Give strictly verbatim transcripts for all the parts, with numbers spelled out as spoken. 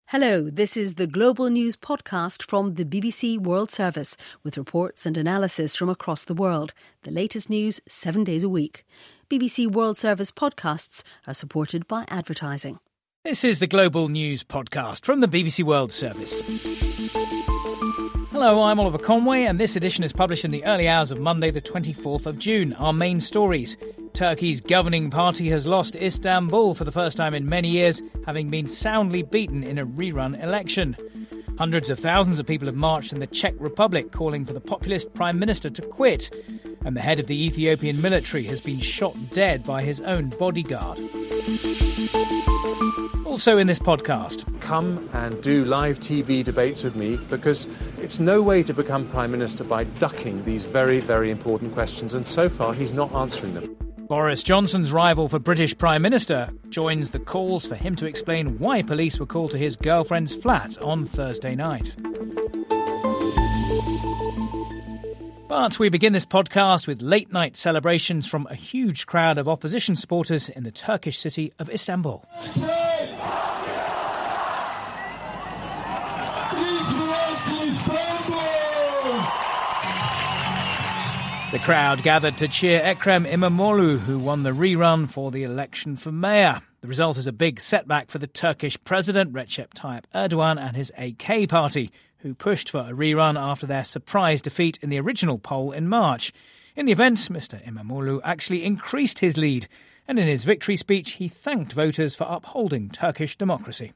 Hello, this is the Global News podcast from the B B C World Service with reports and analysis from across the world. The latest news seven days a week. B B C World Service podcasts are supported by advertising. This is the Global News podcast from the B B C World Service. Hello, I'm Oliver Conway, and this edition is published in the early hours of Monday, the twenty-fourth of June. Our main stories. Turkey's governing party has lost Istanbul for the first time in many years, having been soundly beaten in a rerun election. Hundreds of thousands of people have marched in the Czech Republic calling for the populist prime minister to quit. And the head of the Ethiopian military has been shot dead by his own bodyguard. Also in this podcast. Come and do live T V debates with me, because it's no way to become Prime Minister by ducking these very, very important questions, and so far he's not answering them. Boris Johnson's rival for British Prime Minister joins the calls for him to explain why police were called to his girlfriend's flat on Thursday night. But we begin this podcast with late-night celebrations from a huge crowd of opposition supporters in the Turkish city of Istanbul. The crowd gathered to cheer Ekrem İmamoğlu, who won the rerun for the election for mayor. The result is a big setback for the Turkish president, Recep Tayyip Erdogan, and his A K party, who pushed for a rerun after their surprise defeat in the original poll in March. In the event, Mister İmamoğlu actually increased his lead, and in his victory speech he thanked voters for upholding Turkish democracy.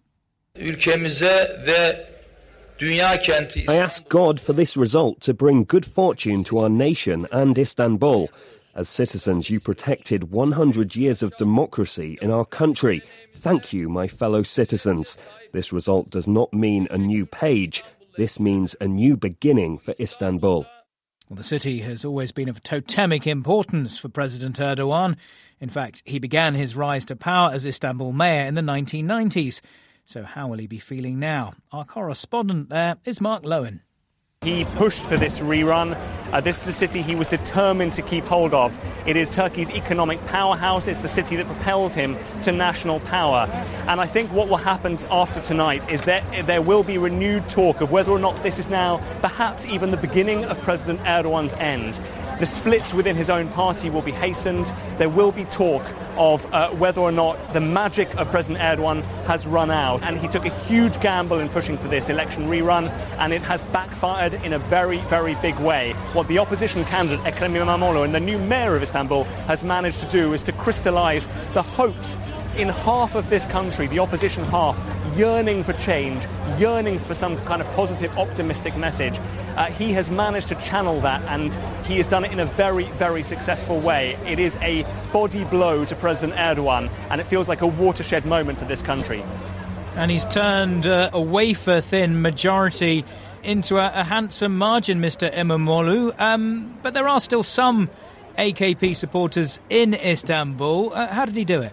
I ask God for this result to bring good fortune to our nation and Istanbul. As citizens, you protected one hundred years of democracy in our country. Thank you, my fellow citizens. This result does not mean a new page. This means a new beginning for Istanbul. Well, the city has always been of totemic importance for President Erdogan. In fact, he began his rise to power as Istanbul mayor in the nineteen nineties. So how will he be feeling now? Our correspondent there is Mark Lowen. He pushed for this rerun. Uh, this is a city he was determined to keep hold of. It is Turkey's economic powerhouse. It's the city that propelled him to national power. And I think what will happen after tonight is that there will be renewed talk of whether or not this is now perhaps even the beginning of President Erdogan's end. The splits within his own party will be hastened. There will be talk of uh, whether or not the magic of President Erdogan has run out. And he took a huge gamble in pushing for this election rerun, and it has backfired in a very, very big way. What the opposition candidate, Ekrem İmamoğlu, and the new mayor of Istanbul has managed to do is to crystallise the hopes in half of this country, the opposition half, yearning for change, yearning for some kind of positive, optimistic message. Uh, he has managed to channel that, and he has done it in a very, very successful way. It is a body blow to President Erdogan, and it feels like a watershed moment for this country. And he's turned uh, a wafer-thin majority into a, a handsome margin, Mister İmamoğlu. Um, but there are still some A K P supporters in Istanbul. Uh, how did he do it?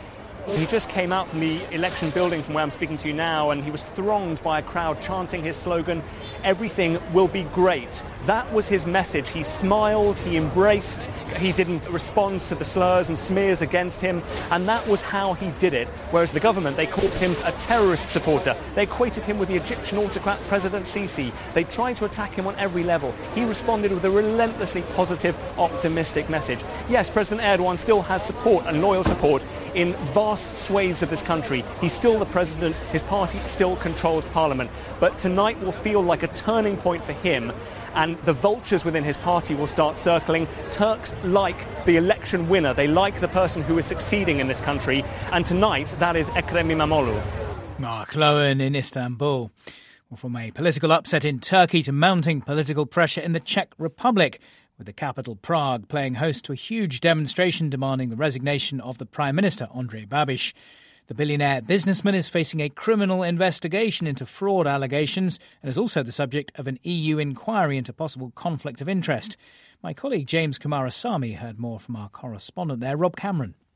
He just came out from the election building from where I'm speaking to you now, and he was thronged by a crowd chanting his slogan, "Everything will be great." That was his message. He smiled, he embraced, he didn't respond to the slurs and smears against him, and that was how he did it. Whereas the government, they called him a terrorist supporter. They equated him with the Egyptian autocrat President Sisi. They tried to attack him on every level. He responded with a relentlessly positive, optimistic message. Yes, President Erdogan still has support and loyal support in vast swathes of this country. He's still the president, his party still controls parliament. But tonight will feel like a turning point for him, and the vultures within his party will start circling. Turks like the election winner. They like the person who is succeeding in this country. And tonight, that is Ekrem İmamoğlu. Mark Lowen in Istanbul. Well, from a political upset in Turkey to mounting political pressure in the Czech Republic, with the capital Prague playing host to a huge demonstration demanding the resignation of the Prime Minister, Andrej Babiš. The billionaire businessman is facing a criminal investigation into fraud allegations and is also the subject of an E U inquiry into possible conflict of interest. My colleague James Kumarasamy heard more from our correspondent there, Rob Cameron.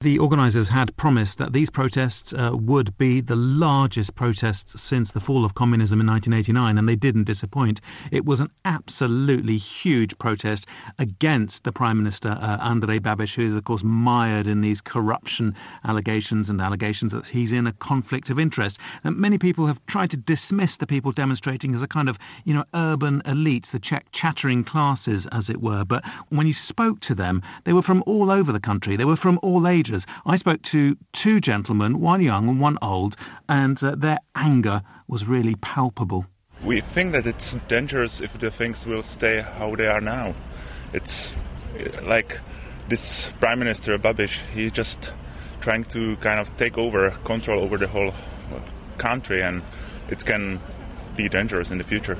The organisers had promised that these protests uh, would be the largest protests since the fall of communism in nineteen eighty-nine, and they didn't disappoint. It was an absolutely huge protest against the Prime Minister, uh, Andrej Babiš, who is, of course, mired in these corruption allegations and allegations that he's in a conflict of interest. And many people have tried to dismiss the people demonstrating as a kind of, you know, urban elite, the Czech chattering classes, as it were. But when you spoke to them, they were from all over the country. They were from all ages. I spoke to two gentlemen, one young and one old, and uh, their anger was really palpable. We think that it's dangerous if the things will stay how they are now. It's like this Prime Minister Babiš, he's just trying to kind of take over control over the whole country, and it can be dangerous in the future.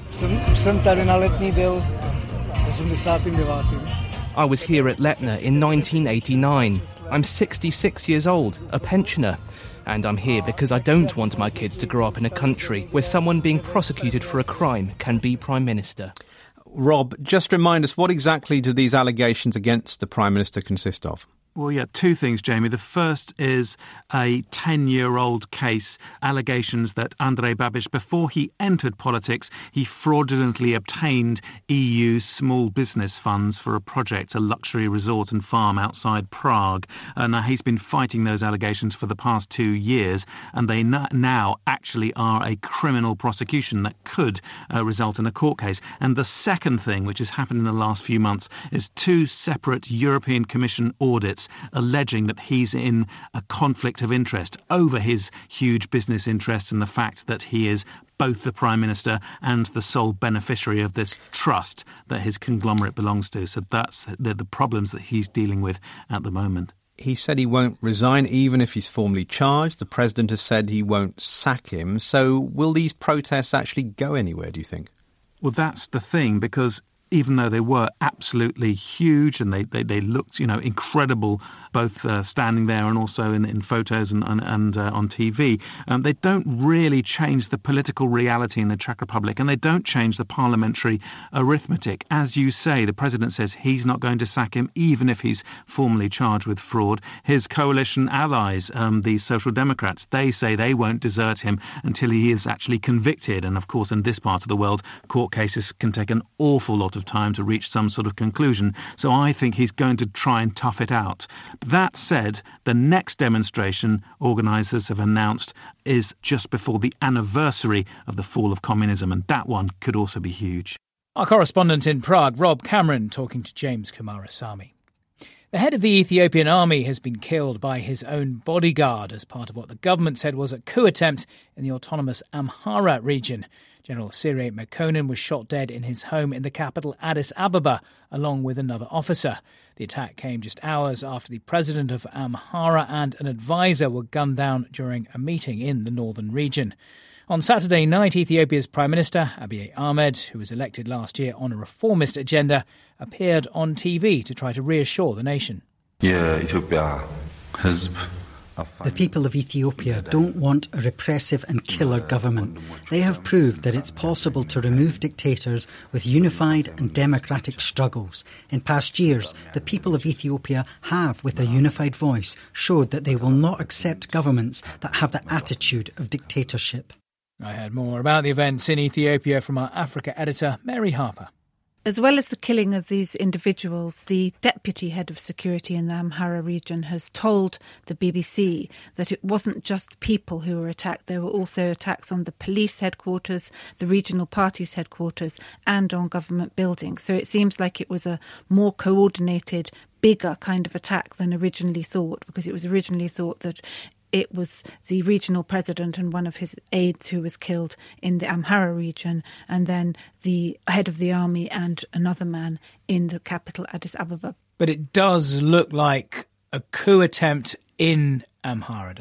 I was here at Letna in nineteen eighty-nine. I'm sixty-six years old, a pensioner, and I'm here because I don't want my kids to grow up in a country where someone being prosecuted for a crime can be Prime Minister. Rob, just remind us, what exactly do these allegations against the Prime Minister consist of? Well, yeah, two things, Jamie. The first is a ten-year-old case, allegations that Andrej Babiš, before he entered politics, he fraudulently obtained E U small business funds for a project, a luxury resort and farm outside Prague. And uh, he's been fighting those allegations for the past two years, and they n- now actually are a criminal prosecution that could uh, result in a court case. And the second thing, which has happened in the last few months, is two separate European Commission audits alleging that he's in a conflict of interest over his huge business interests and the fact that he is both the Prime Minister and the sole beneficiary of this trust that his conglomerate belongs to. So that's the, the problems that he's dealing with at the moment. He said he won't resign even if he's formally charged. The President has said he won't sack him. So will these protests actually go anywhere, do you think? Well, that's the thing, because even though they were absolutely huge and they, they, they looked, you know, incredible, both uh, standing there and also in, in photos and, and, and uh, on T V, um, they don't really change the political reality in the Czech Republic, and they don't change the parliamentary arithmetic. As you say, the President says he's not going to sack him, even if he's formally charged with fraud. His coalition allies, um, the Social Democrats, they say they won't desert him until he is actually convicted. And of course, in this part of the world, court cases can take an awful lot of time to reach some sort of conclusion. So I think he's going to try and tough it out. That said, the next demonstration organisers have announced is just before the anniversary of the fall of communism, and that one could also be huge. Our correspondent in Prague, Rob Cameron, talking to James Kumarasamy. The head of the Ethiopian army has been killed by his own bodyguard as part of what the government said was a coup attempt in the autonomous Amhara region. General Sire Mekonnen was shot dead in his home in the capital Addis Ababa, along with another officer. The attack came just hours after the president of Amhara and an advisor were gunned down during a meeting in the northern region. On Saturday night, Ethiopia's Prime Minister, Abiy Ahmed, who was elected last year on a reformist agenda, appeared on T V to try to reassure the nation. The people of Ethiopia don't want a repressive and killer government. They have proved that it's possible to remove dictators with unified and democratic struggles. In past years, the people of Ethiopia have, with a unified voice, showed that they will not accept governments that have the attitude of dictatorship. I heard more about the events in Ethiopia from our Africa editor, Mary Harper. As well as the killing of these individuals, the deputy head of security in the Amhara region has told the B B C that it wasn't just people who were attacked. There were also attacks on the police headquarters, the regional party's headquarters, and on government buildings. So it seems like it was a more coordinated, bigger kind of attack than originally thought, because it was originally thought that it was the regional president and one of his aides who was killed in the Amhara region, and then the head of the army and another man in the capital, Addis Ababa. But it does look like a coup attempt in Amhara, does it?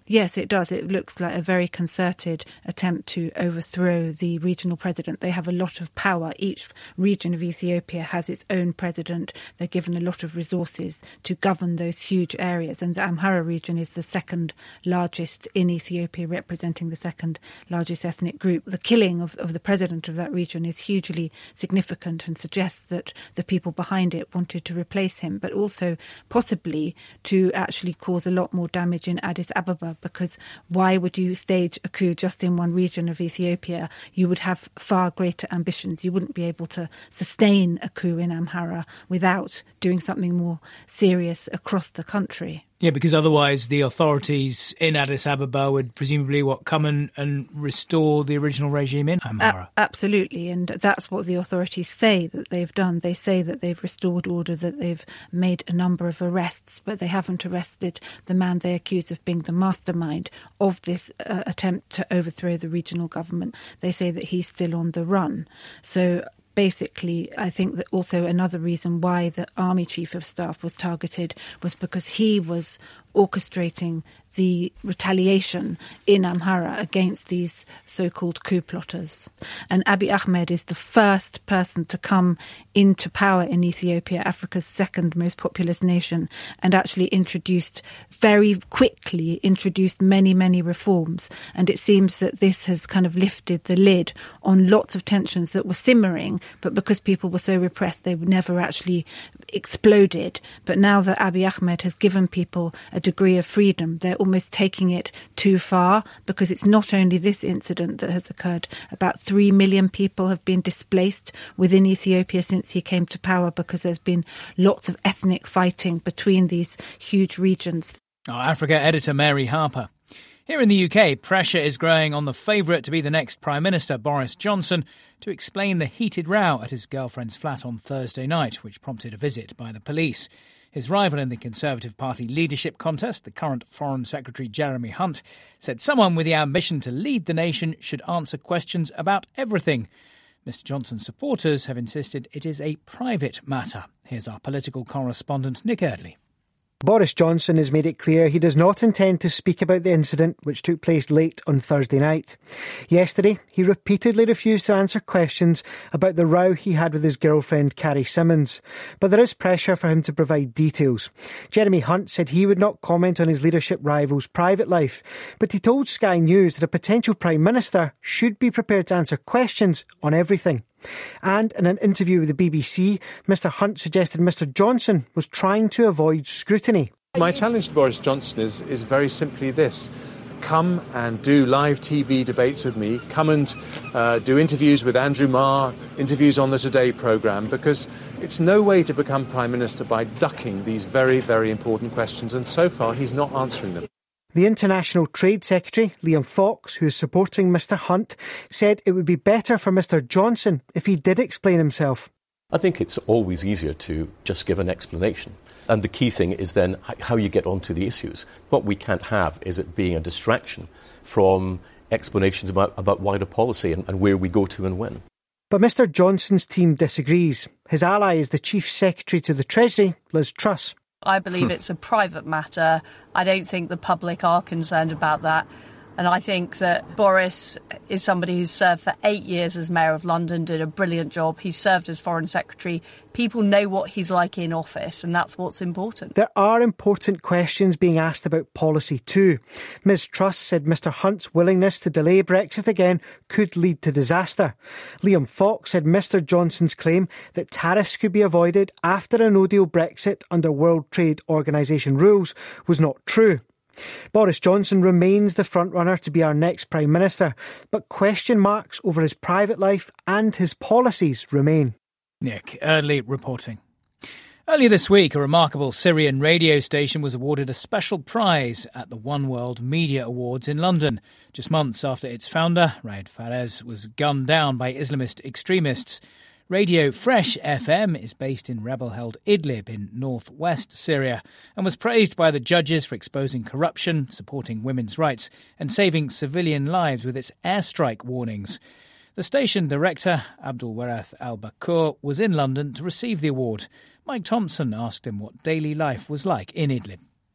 Yes, it does. It looks like a very concerted attempt to overthrow the regional president. They have a lot of power. Each region of Ethiopia has its own president. They're given a lot of resources to govern those huge areas. And the Amhara region is the second largest in Ethiopia, representing the second largest ethnic group. The killing of, of the president of that region is hugely significant and suggests that the people behind it wanted to replace him, but also possibly to actually cause a lot more damage in Addis Ababa, because why would you stage a coup just in one region of Ethiopia? You would have far greater ambitions. You wouldn't be able to sustain a coup in Amhara without doing something more serious across the country. Yeah, because otherwise the authorities in Addis Ababa would presumably, what, come and, and restore the original regime in Amhara? A- absolutely, and that's what the authorities say that they've done. They say that they've restored order, that they've made a number of arrests, but they haven't arrested the man they accuse of being the mastermind of this uh, attempt to overthrow the regional government. They say that he's still on the run. So basically, I think that also another reason why the army chief of staff was targeted was because he was orchestrating the retaliation in Amhara against these so-called coup plotters. And Abiy Ahmed is the first person to come into power in Ethiopia, Africa's second most populous nation, and actually introduced, very quickly introduced many, many reforms. And it seems that this has kind of lifted the lid on lots of tensions that were simmering, but because people were so repressed, they never actually exploded. But now that Abiy Ahmed has given people a degree of freedom, they're almost taking it too far, because it's not only this incident that has occurred. About three million people have been displaced within Ethiopia since he came to power, because there's been lots of ethnic fighting between these huge regions. Our Africa editor Mary Harper. Here in the U K, pressure is growing on the favourite to be the next Prime Minister, Boris Johnson, to explain the heated row at his girlfriend's flat on Thursday night, which prompted a visit by the police. His rival in the Conservative Party leadership contest, the current Foreign Secretary Jeremy Hunt, said someone with the ambition to lead the nation should answer questions about everything. Mister Johnson's supporters have insisted it is a private matter. Here's our political correspondent, Nick Eardley. Boris Johnson has made it clear he does not intend to speak about the incident which took place late on Thursday night. Yesterday, he repeatedly refused to answer questions about the row he had with his girlfriend Carrie Symonds. But there is pressure for him to provide details. Jeremy Hunt said he would not comment on his leadership rival's private life, but he told Sky News that a potential Prime Minister should be prepared to answer questions on everything. And in an interview with the B B C, Mr Hunt suggested Mr Johnson was trying to avoid scrutiny. My challenge to Boris Johnson is, is very simply this. Come and do live T V debates with me. Come and uh, do interviews with Andrew Marr, interviews on the Today programme, because it's no way to become Prime Minister by ducking these very, very important questions. And so far, he's not answering them. The International Trade Secretary, Liam Fox, who is supporting Mr Hunt, said it would be better for Mr Johnson if he did explain himself. I think it's always easier to just give an explanation. And the key thing is then how you get onto the issues. What we can't have is it being a distraction from explanations about, about wider policy and, and where we go to and when. But Mr Johnson's team disagrees. His ally is the Chief Secretary to the Treasury, Liz Truss. I believe it's a private matter. I don't think the public are concerned about that. And I think that Boris is somebody who's served for eight years as Mayor of London, did a brilliant job. He's served as Foreign Secretary. People know what he's like in office, and that's what's important. There are important questions being asked about policy too. Miz Truss said Mr Hunt's willingness to delay Brexit again could lead to disaster. Liam Fox said Mr Johnson's claim that tariffs could be avoided after a no-deal Brexit under World Trade Organisation rules was not true. Boris Johnson remains the frontrunner to be our next Prime Minister, but question marks over his private life and his policies remain. Nick Eardley reporting. Earlier this week, a remarkable Syrian radio station was awarded a special prize at the One World Media Awards in London, just months after its founder, Raed Fares, was gunned down by Islamist extremists. Radio Fresh F M is based in rebel-held Idlib in northwest Syria and was praised by the judges for exposing corruption, supporting women's rights and saving civilian lives with its airstrike warnings. The station director, Abdul Warath Al-Bakur, was in London to receive the award. Mike Thompson asked him what daily life was like in Idlib.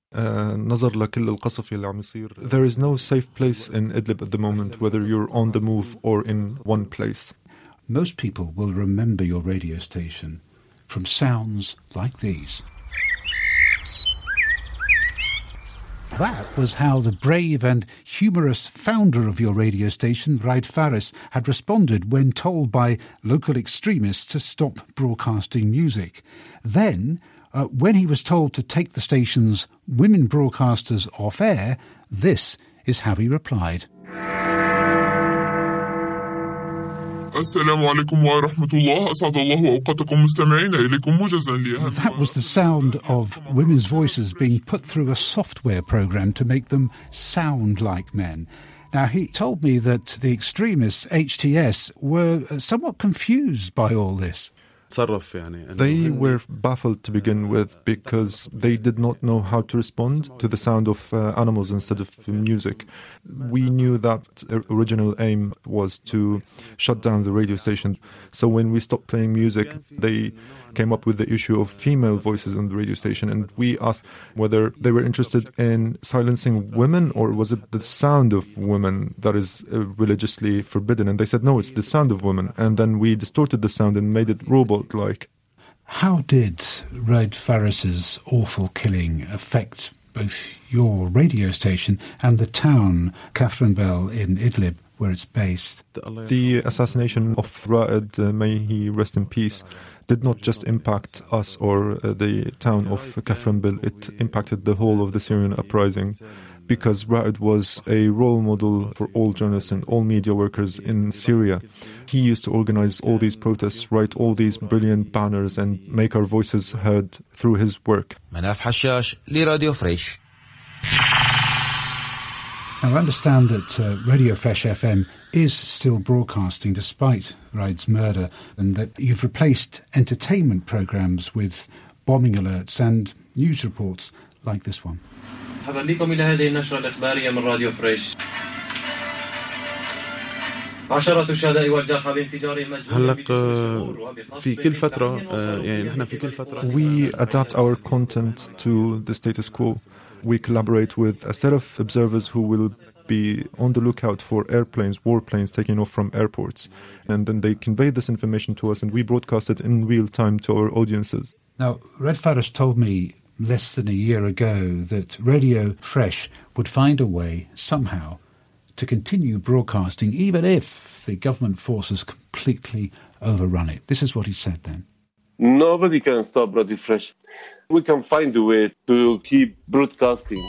There is no safe place in Idlib at the moment, whether you're on the move or in one place. Most people will remember your radio station from sounds like these. That was how the brave and humorous founder of your radio station, Raed Faris, had responded when told by local extremists to stop broadcasting music. Then, uh, when he was told to take the station's women broadcasters off air, this is how he replied. That was the sound of women's voices being put through a software program to make them sound like men. Now, he told me that the extremists, H T S, were somewhat confused by all this. They were baffled to begin with because they did not know how to respond to the sound of uh, animals instead of music. We knew that the original aim was to shut down the radio station. So when we stopped playing music, they came up with the issue of female voices on the radio station, and we asked whether they were interested in silencing women or was it the sound of women that is uh, religiously forbidden. And they said, no, it's the sound of women. And then we distorted the sound and made it robot-like. How did Raed Faris's awful killing affect both your radio station and the town, Kafranbel in Idlib, where it's based? The assassination of Raed, uh, may he rest in peace, did not just impact us or uh, the town of Kafranbel, it impacted the whole of the Syrian uprising, because Raed was a role model for all journalists and all media workers in Syria. He used to organize all these protests, write all these brilliant banners and make our voices heard through his work. Manaf Hashash, لراديو فريش. Now, I understand that uh, Radio Fresh F M is still broadcasting despite Raed's murder, and that you've replaced entertainment programmes with bombing alerts and news reports like this one. مرحبا بكم إلى هذه النشرة الإخبارية من راديو فريش. عشرات الشهداء والجرحى بانفجار مجهول في كل فترة يعني نحن في كل فترة We adapt our content to the status quo. We collaborate with a set of observers who will be on the lookout for airplanes, warplanes taking off from airports. And then they convey this information to us and we broadcast it in real time to our audiences. Now, Raed Faris told me less than a year ago that Radio Fresh would find a way, somehow, to continue broadcasting even if the government forces completely overrun it. This is what he said then. Nobody can stop Radio Fresh. We can find a way to keep broadcasting.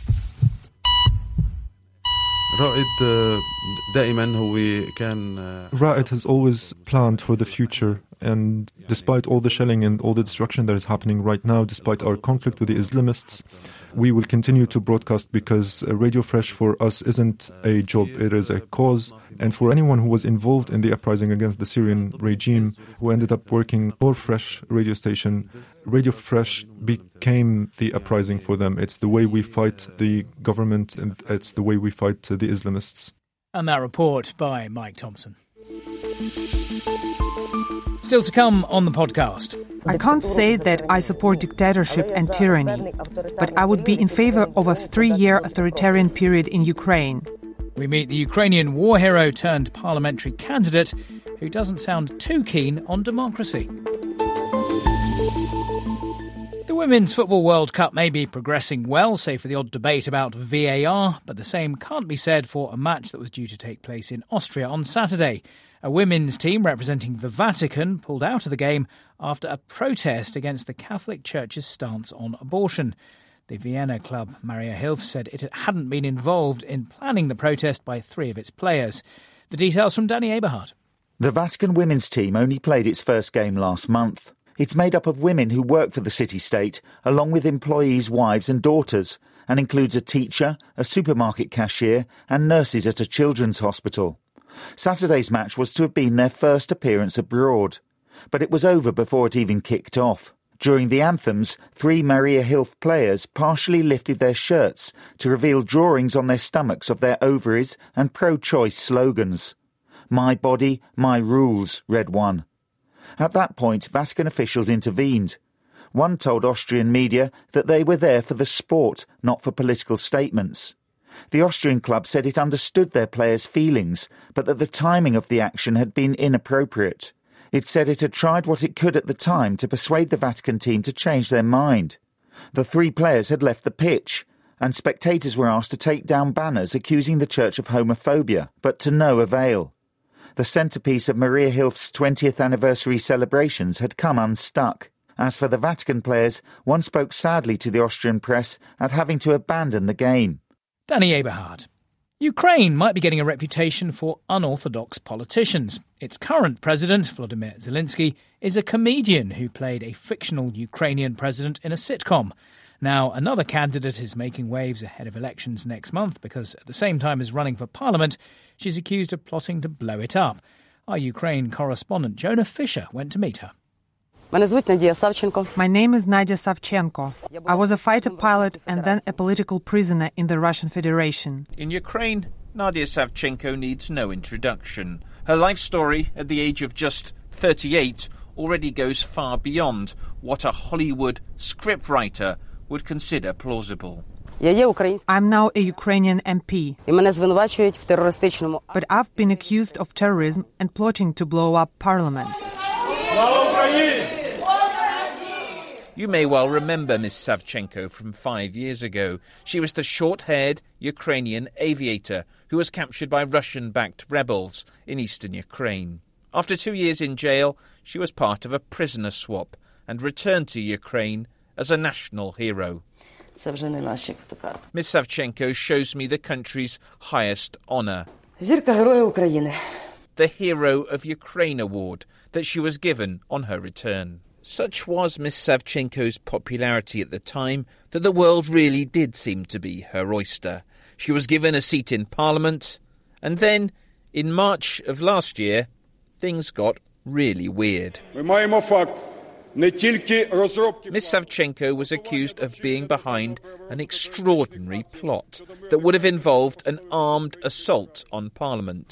Raed دائما هو كان Raed has always planned for the future, and despite all the shelling and all the destruction that is happening right now, despite our conflict with the Islamists, we will continue to broadcast because Radio Fresh for us isn't a job, it is a cause. And for anyone who was involved in the uprising against the Syrian regime, who ended up working for Fresh radio station, Radio Fresh became the uprising for them. It's the way we fight the government and it's the way we fight the Islamists. And that report by Mike Thompson. Still to come on the podcast. I can't say that I support dictatorship and tyranny, but I would be in favour of a three-year authoritarian period in Ukraine. We meet the Ukrainian war hero turned parliamentary candidate who doesn't sound too keen on democracy. The Women's Football World Cup may be progressing well, save for the odd debate about V A R, but the same can't be said for a match that was due to take place in Austria on Saturday. A women's team representing the Vatican pulled out of the game after a protest against the Catholic Church's stance on abortion. The Vienna club Maria Hilf said it hadn't been involved in planning the protest by three of its players. The details from Danny Eberhard. The Vatican women's team only played its first game last month. It's made up of women who work for the city-state, along with employees' wives and daughters, and includes a teacher, a supermarket cashier and nurses at a children's hospital. Saturday's match was to have been their first appearance abroad, but it was over before it even kicked off. During the anthems, three Maria Hilf players partially lifted their shirts to reveal drawings on their stomachs of their ovaries and pro-choice slogans. "My body, my rules," read one. At that point, Vatican officials intervened. One told Austrian media that they were there for the sport, not for political statements. The Austrian club said it understood their players' feelings, but that the timing of the action had been inappropriate. It said it had tried what it could at the time to persuade the Vatican team to change their mind. The three players had left the pitch, and spectators were asked to take down banners accusing the church of homophobia, but to no avail. The centrepiece of Maria Hilf's twentieth anniversary celebrations had come unstuck. As for the Vatican players, one spoke sadly to the Austrian press at having to abandon the game. Danny Eberhard. Ukraine might be getting a reputation for unorthodox politicians. Its current president, Volodymyr Zelensky, is a comedian who played a fictional Ukrainian president in a sitcom. Now, another candidate is making waves ahead of elections next month because at the same time as running for parliament, she's accused of plotting to blow it up. Our Ukraine correspondent Jonah Fisher went to meet her. My name is Nadia Savchenko. I was a fighter pilot and then a political prisoner in the Russian Federation. In Ukraine, Nadia Savchenko needs no introduction. Her life story at the age of just thirty-eight already goes far beyond what a Hollywood scriptwriter would consider plausible. I'm now a Ukrainian M P, but I've been accused of terrorism and plotting to blow up parliament. You may well remember Miss Savchenko from five years ago. She was the short-haired Ukrainian aviator who was captured by Russian-backed rebels in eastern Ukraine. After two years in jail, she was part of a prisoner swap and returned to Ukraine as a national hero. Miss Savchenko shows me the country's highest honour, the Hero of Ukraine Award that she was given on her return. Such was Miss Savchenko's popularity at the time that the world really did seem to be her oyster. She was given a seat in Parliament, and then, in March of last year, things got really weird. Miss Savchenko was accused of being behind an extraordinary plot that would have involved an armed assault on Parliament.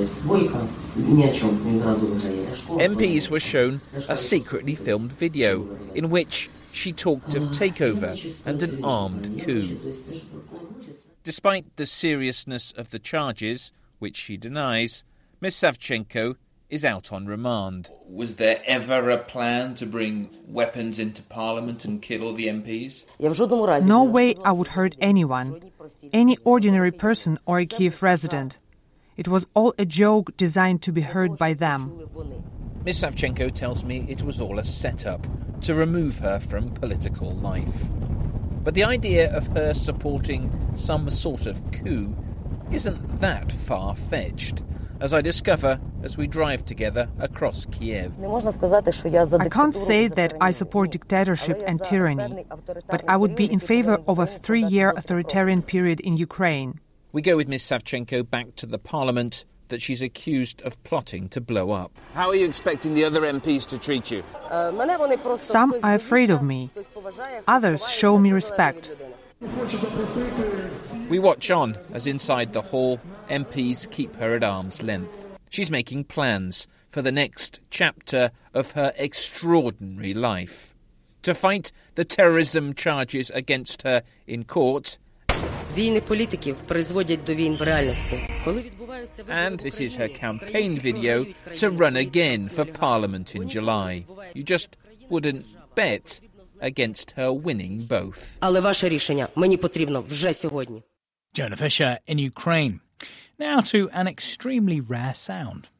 M Ps were shown a secretly filmed video in which she talked of takeover and an armed coup. Despite the seriousness of the charges, which she denies, Miss Savchenko is out on remand. Was there ever a plan to bring weapons into Parliament and kill all the M Ps? No way I would hurt anyone, any ordinary person or a Kiev resident. It was all a joke designed to be heard by them. Miss Savchenko tells me it was all a setup to remove her from political life. But the idea of her supporting some sort of coup isn't that far-fetched, as I discover as we drive together across Kiev. I can't say that I support dictatorship and tyranny, but I would be in favor of a three-year authoritarian period in Ukraine. We go with Miss Savchenko back to the parliament that she's accused of plotting to blow up. How are you expecting the other M Ps to treat you? Some are afraid of me. Others show me respect. We watch on as inside the hall, M Ps keep her at arm's length. She's making plans for the next chapter of her extraordinary life. To fight the terrorism charges against her in court. And this is her campaign video to run again for Parliament in July. You just wouldn't bet against her winning both. Jonah Fisher in Ukraine. Now to an extremely rare sound.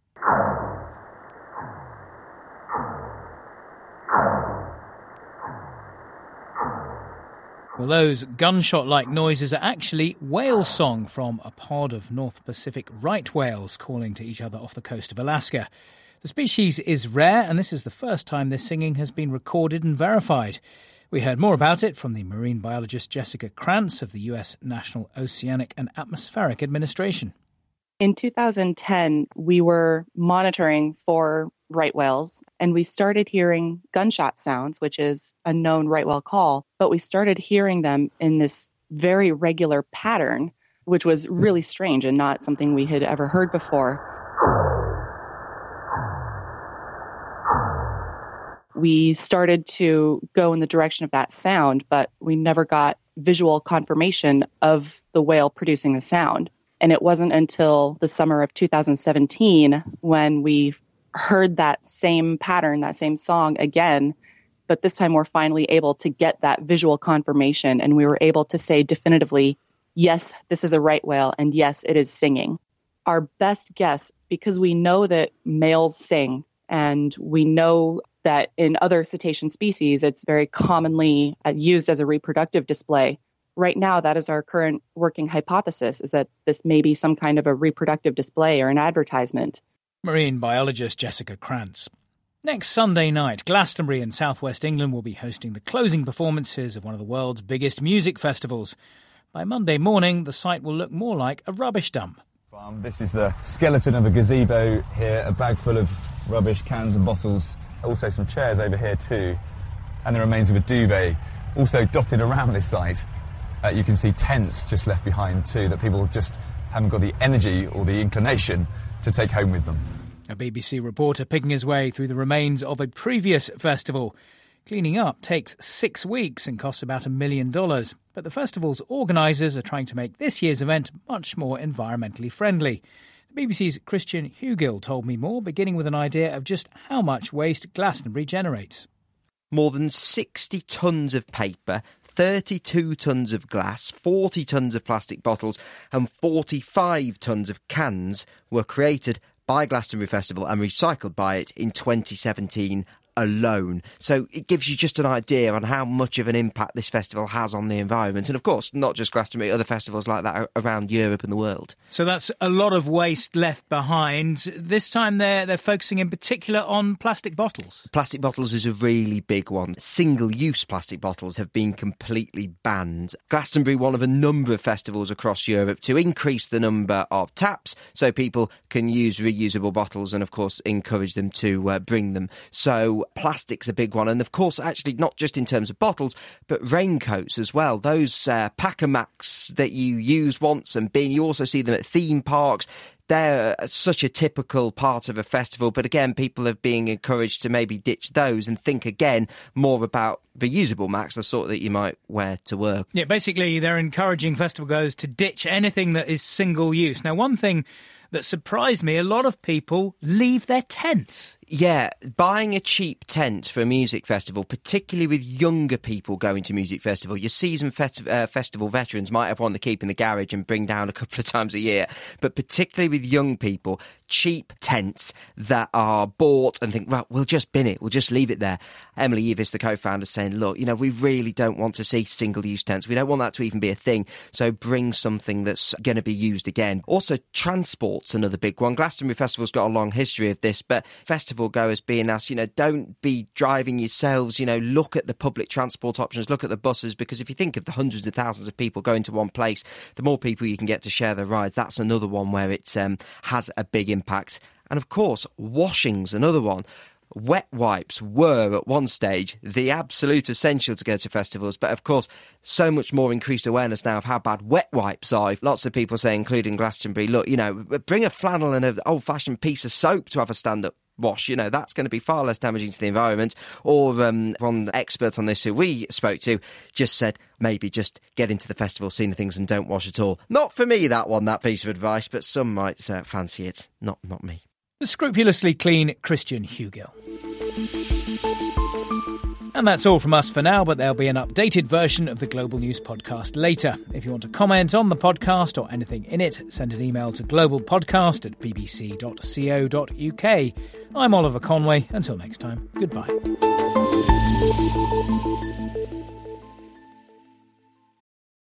Well, those gunshot-like noises are actually whale song from a pod of North Pacific right whales calling to each other off the coast of Alaska. The species is rare, and this is the first time this singing has been recorded and verified. We heard more about it from the marine biologist Jessica Krantz of the U S National Oceanic and Atmospheric Administration. In two thousand ten, we were monitoring for right whales, and we started hearing gunshot sounds, which is a known right whale call, but we started hearing them in this very regular pattern, which was really strange and not something we had ever heard before. we started to go in the direction of that sound, but we never got visual confirmation of the whale producing the sound. And it wasn't until the summer of two thousand seventeen when we heard that same pattern, that same song again, but this time we're finally able to get that visual confirmation, and we were able to say definitively, yes, this is a right whale, and yes, it is singing. Our best guess, because we know that males sing, and we know that in other cetacean species, it's very commonly used as a reproductive display. Right now, that is our current working hypothesis, is that this may be some kind of a reproductive display or an advertisement. Marine biologist Jessica Krantz. Next Sunday night, Glastonbury in southwest England will be hosting the closing performances of one of the world's biggest music festivals. By Monday morning, the site will look more like a rubbish dump. This is the skeleton of a gazebo here, a bag full of rubbish, cans and bottles, also some chairs over here too, and the remains of a duvet. Also dotted around this site, uh, you can see tents just left behind too, that people just haven't got the energy or the inclination to take home with them. A B B C reporter picking his way through the remains of a previous festival. Cleaning up takes six weeks and costs about a million dollars. But the festival's organisers are trying to make this year's event much more environmentally friendly. The B B C's Christian Hugill told me more, beginning with an idea of just how much waste Glastonbury generates. More than sixty tonnes of paper, thirty-two tonnes of glass, forty tonnes of plastic bottles and forty-five tonnes of cans were created by Glastonbury Festival and recycled by it in twenty seventeen alone. So it gives you just an idea on how much of an impact this festival has on the environment. And of course, not just Glastonbury, other festivals like that around Europe and the world. So that's a lot of waste left behind. This time they're, they're focusing in particular on plastic bottles. Plastic bottles is a really big one. Single-use plastic bottles have been completely banned. Glastonbury, one of a number of festivals across Europe to increase the number of taps so people can use reusable bottles and, of course, encourage them to uh, bring them. So plastic's a big one, and of course actually not just in terms of bottles but raincoats as well. Those uh, Pacamacs that you use once and bin, you also see them at theme parks. They're such a typical part of a festival, but again, people are being encouraged to maybe ditch those and think again more about reusable Macs, the sort that you might wear to work. Yeah, basically they're encouraging festival goers to ditch anything that is single use. Now, one thing that surprised me, a lot of people leave their tents. Yeah, buying a cheap tent for a music festival, particularly with younger people going to music festival. Your season fet- uh, festival veterans might have one to keep in the garage and bring down a couple of times a year. But particularly with young people, cheap tents that are bought and think, right, we'll just bin it, we'll just leave it there. Emily Eavis, the co-founder, is saying, look, you know, we really don't want to see single-use tents. We don't want that to even be a thing. So bring something that's going to be used again. Also, transport's another big one. Glastonbury Festival's got a long history of this, but festival goers being asked, you know, don't be driving yourselves, you know, look at the public transport options, look at the buses, because if you think of the hundreds of thousands of people going to one place, the more people you can get to share the rides, that's another one where it um, has a big impact. And of course, washing's another one. Wet wipes were at one stage the absolute essential to go to festivals, but of course so much more increased awareness now of how bad wet wipes are. Lots of people say, including Glastonbury, look, you know, bring a flannel and an old-fashioned piece of soap to have a stand-up wash. You know, that's going to be far less damaging to the environment. Or um, one expert on this who we spoke to just said, maybe just get into the festival scene of things and don't wash at all. Not for me, that one, that piece of advice, but some might uh, fancy it. Not, not me. The scrupulously clean Christian Hugill. And that's all from us for now, but there'll be an updated version of the Global News podcast later. If you want to comment on the podcast or anything in it, send an email to globalpodcast at b b c dot co dot u k. I'm Oliver Conway. Until next time, goodbye.